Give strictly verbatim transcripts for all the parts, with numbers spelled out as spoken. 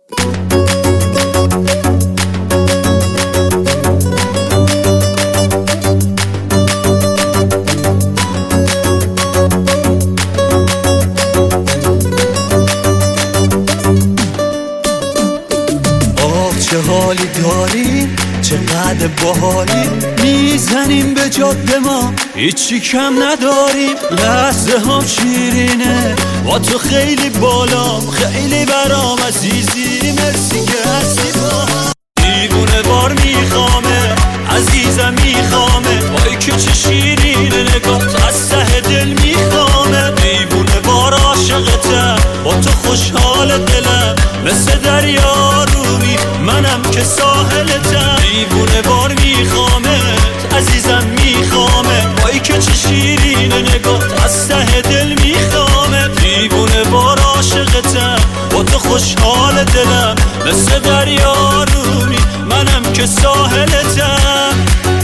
چه حالی داریم چقدر باحالیم، میزنیم به جاده ما هیچی کم نداریم. لحظه هم شیرینه با تو خیلی بالام، خیلی برام عزیزی، مرسی که هستی با هم. دیوونه بار میخوامه عزیزم میخوامه، وای که چه شیرینه نگات از ته دل میخوامه. دیوونه بار عاشقتم با تو خوشحال دلم، مثل دریا رومی منم که ساحلتم. دیوونه بار میخوامت عزیزم میخوامه، وای که چه شیرینه نگات از ته دل میخوامه. دیوونه بار عاشقتم با تو خوشحال دلم، مثل دریا رومی منم که ساحلتم.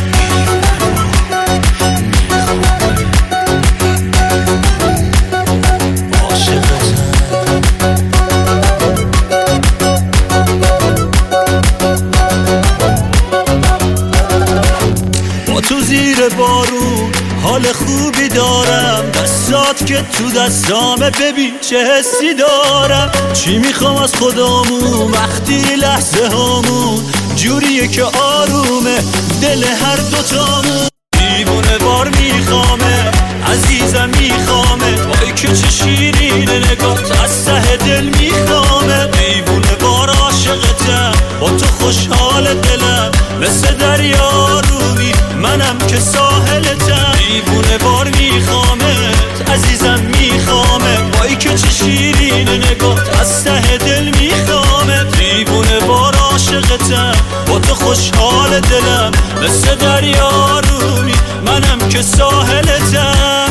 تو زیر بارون حال خوبی دارم، دستات که تو دستامه ببین چه حسی دارم. چی میخوام از خدامون وقتی لحظه هامون جوریه که آرومه دل هر دوتامون. دیوونه بار میخوامه عزیزم میخوامه، وای که چه شیرینه نگات از ته دل میخوامه. دیوونه بار عاشقتم با تو خوشحال دلم، مثل دریا رومی منم که ساحلتم. دیوونه بار میخوامت عزیزم میخوامه، وای که چه شیرینه نگات از ته دل میخوامه. دیوونه بار عاشقتم با تو خوشحال دلم، مثل دریا رومی منم که ساحلتم.